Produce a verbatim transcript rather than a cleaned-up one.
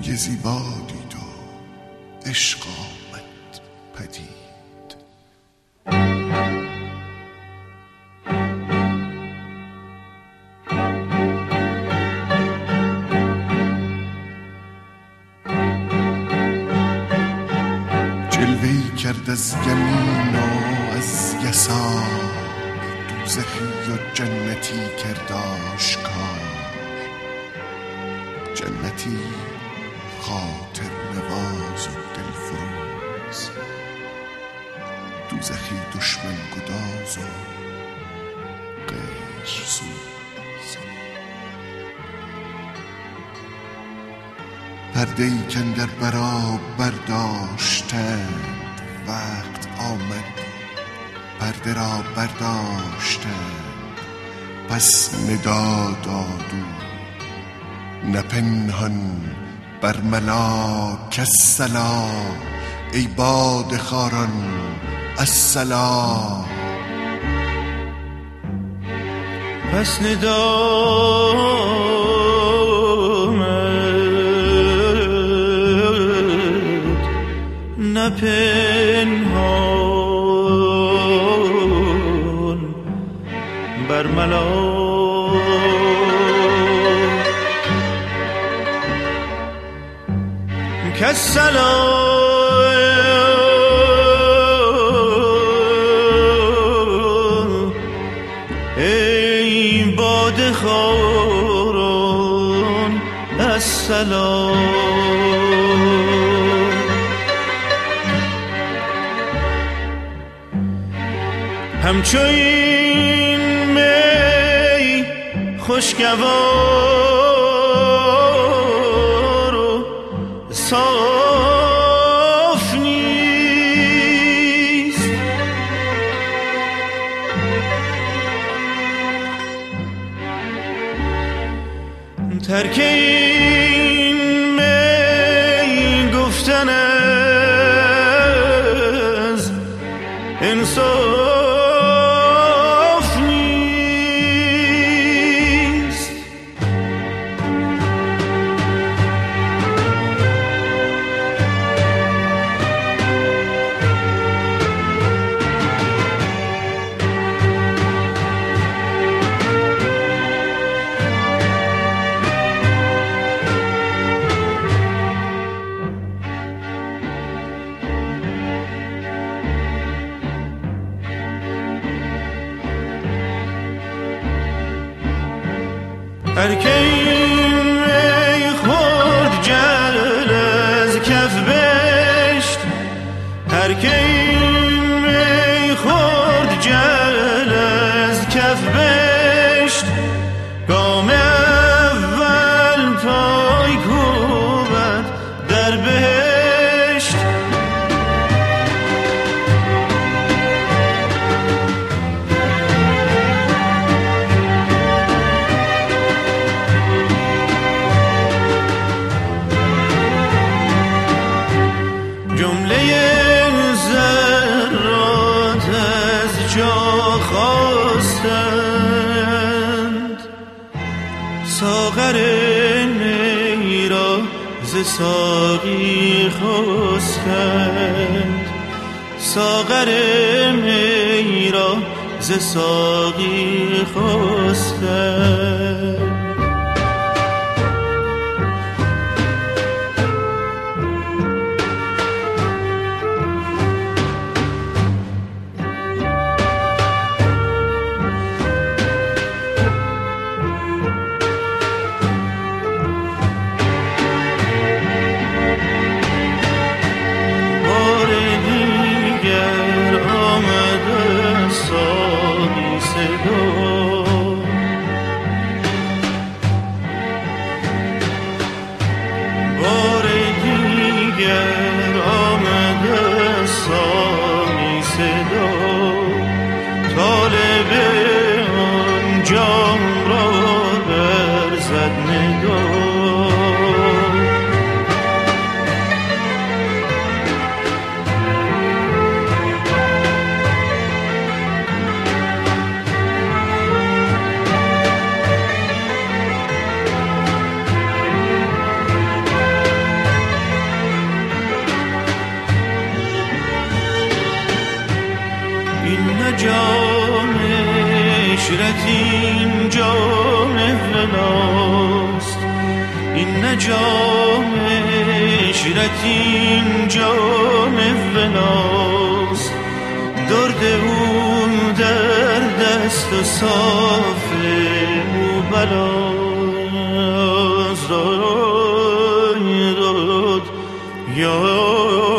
روی زیبا دید و عشق آمد پدید. جلوه‌ای کرد از یمین و از یسار، دوزخی و جنتی کرد آشکار. جنتی خاطر نواز و دلفروز، دوزخی دشمن گداز و غیر سوز. پرده‌ای کاندر برا برداشتند، وقت آمد پرده را برداشتند. پس ندا داد او نه پنهان برملا کالصلا، ای باد خاران الصلا. پس ندا نه پنهان برملا، کالصلا. ای باد خاران الصلا. همچو این می خوشگوار و صاف نیست، ترک این می گفتن از انصاف. هر که این می خورد جل از کف بشت، هر که این می خورد جل از کف بشت. گام اول پای کوبد در بهشت، ساغر می را ز ساقی خواستند، ساغر می را ز ساقی خواستند. این نه جام عشرت این جام ولاست این نه جام عشرت این جام ولاست درد او در دست و صاف او بلاست داد یا